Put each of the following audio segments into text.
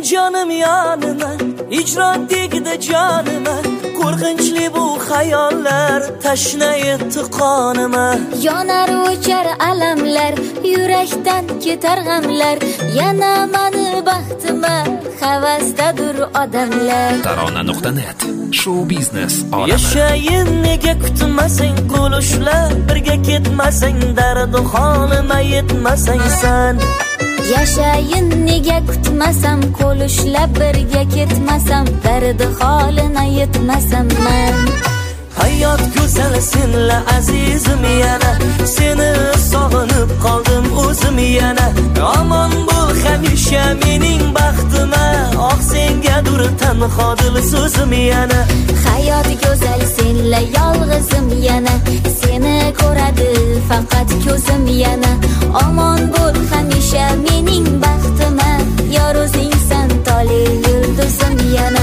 jonim yonima, ijron tegdi jonima. Qo'rqinchli bu xayollar tashna etdi qonima. Yonar o'char alamlar, yurakdan ketar g'amlar. Yana mani baxtima havasdadur odamlar. Tarona.net show biznes olami. Yashayin nega kutmasang qo'l ushlab, birga ketmasang dardi holima yetmasang san. Yashayin nega kutmasam, qo'l ushlab birga ketmasam, dardi holina yetmasam man. Hayot go'zal senla azizim yana, seni sog'inib qoldim o'zim yana. Omon bo'l hamisha mening baxtima, oq sengadur tanho dil so'zim yana. Hayot go'zal senla yolg'izim yana, seni ko'radi faqat ko'zim yana. Omon bo'l hamisha mening baxtima, yor o'zingsan tole yulduzim yana.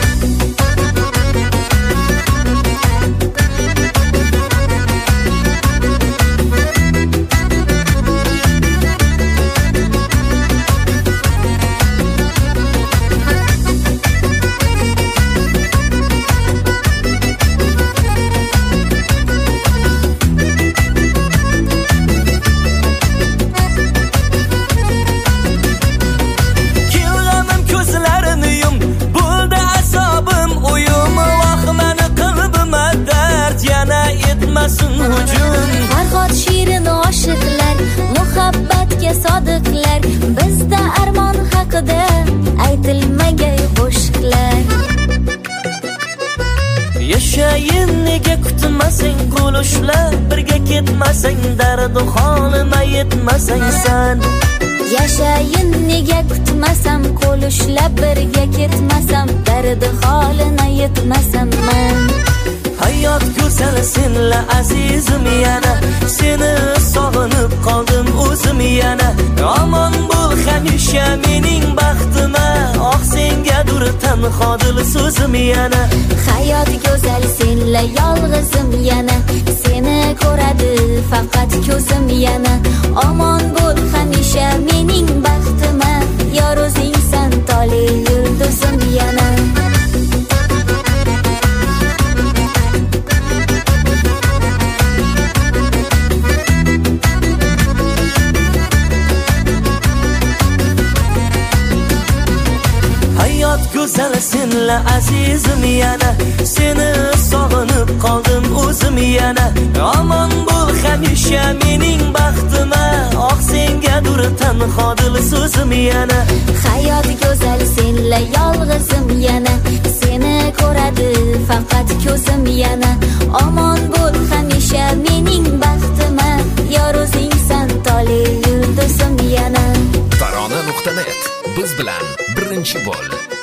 Farhod shirin oshiqlar, muhabbatga sodiqlar, bizda armon haqida aytilmagay qo'shiqlar. Yashayin nega kutmasang qo'l ushlab, birga ketmasang dardi holima yetmasang san. Yashayin nega kutmasam, qo'l ushlab birga ketmasam, dardi holina yetmasam man. Hayot go'zal senla azizim yana, seni sog'inib qoldim o'zim yana. Omon bo'l hamisha mening baxtima, oq sengadur tanho dil so'zim yana. Hayot go'zal senla yolg'izim yana, seni ko'radi faqat ko'zim yana. Omon bo'l hamisha mening baxtima, yor o'zingsan tole yulduzim yana. Go'zal senla azizim yana, seni sog'inib qoldim o'zim yana. Omon bo'l hamisha mening baxtima, oq sengadur tanho dil so'zim yana. Hayot go'zal senla yolg'izim yana, seni ko'radi faqat ko'zim yana. Omon bo'l hamisha mening baxtima, yor o'zingsan tole yulduzim yana. Tarona.net biz bilan birinchi bo'l.